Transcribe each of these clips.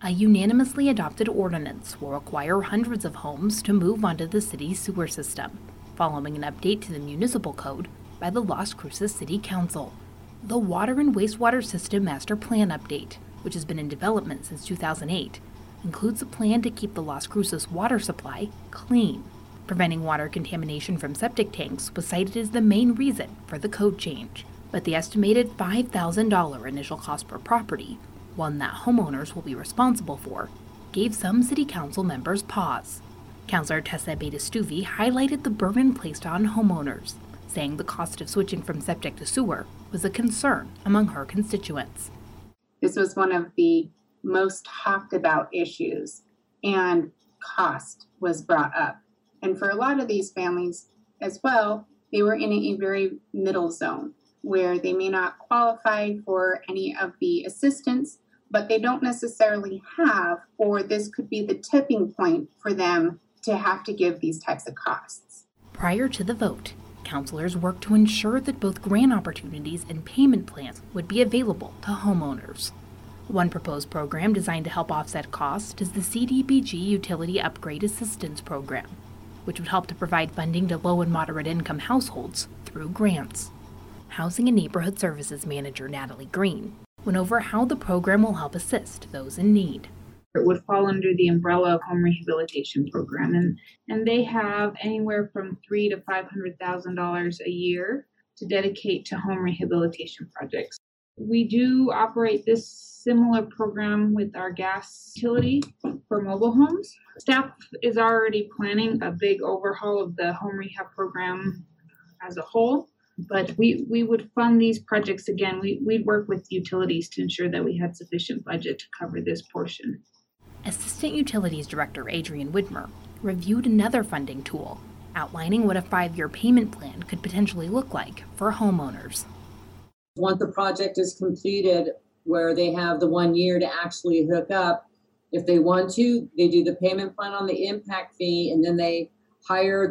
A unanimously adopted ordinance will require hundreds of homes to move onto the city's sewer system, following an update to the municipal code by the Las Cruces City Council. The Water and Wastewater System Master Plan update, which has been in development since 2008, includes a plan to keep the Las Cruces water supply clean. Preventing water contamination from septic tanks was cited as the main reason for the code change, but the estimated $5,000 initial cost per property, one that homeowners will be responsible for, gave some city council members pause. Councilor Tessa Betastuvi highlighted the burden placed on homeowners, saying the cost of switching from septic to sewer was a concern among her constituents. This was one of the most talked about issues, and cost was brought up. And for a lot of these families as well, they were in a very middle zone where they may not qualify for any of the assistance, but they don't necessarily have, or this could be the tipping point for them to have to give these types of costs. Prior to the vote, councilors worked to ensure that both grant opportunities and payment plans would be available to homeowners. One proposed program designed to help offset costs is the CDBG Utility Upgrade Assistance Program, which would help to provide funding to low and moderate income households through grants. Housing and Neighborhood Services Manager Natalie Green went over how the program will help assist those in need. It would fall under the umbrella of home rehabilitation program, and they have anywhere from $300,000 to $500,000 a year to dedicate to home rehabilitation projects. We do operate this similar program with our gas utility for mobile homes. Staff is already planning a big overhaul of the home rehab program as a whole, but we would fund these projects again. We'd work with utilities to ensure that we had sufficient budget to cover this portion. Assistant Utilities Director Adrian Widmer reviewed another funding tool, outlining what a 5-year payment plan could potentially look like for homeowners. Once the project is completed, where they have the 1 year to actually hook up, if they want to, they do the payment plan on the impact fee, and then they hire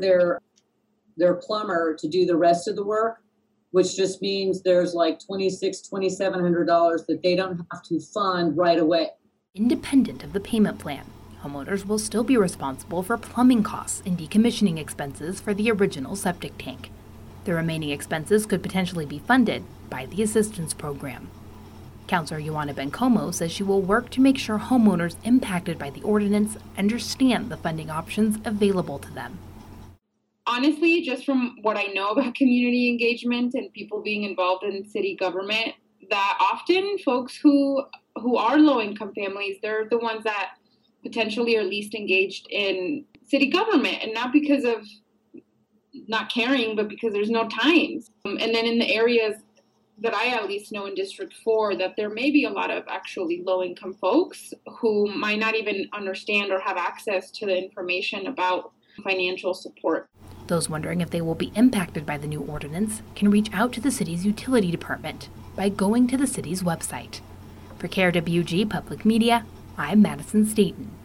their plumber to do the rest of the work, which just means there's like $2,600, $2,700 that they don't have to fund right away. Independent of the payment plan, homeowners will still be responsible for plumbing costs and decommissioning expenses for the original septic tank. The remaining expenses could potentially be funded by the assistance program. Councilor Ioana Bencomo says she will work to make sure homeowners impacted by the ordinance understand the funding options available to them. Honestly, just from what I know about community engagement and people being involved in city government, that often folks who are low-income families, they're the ones that potentially are least engaged in city government, and not because of not caring, but because there's no time. And then in the areas that I at least know in District 4, that there may be a lot of actually low-income folks who might not even understand or have access to the information about financial support. Those wondering if they will be impacted by the new ordinance can reach out to the city's utility department by going to the city's website. For KRWG Public Media, I'm Madison Staten.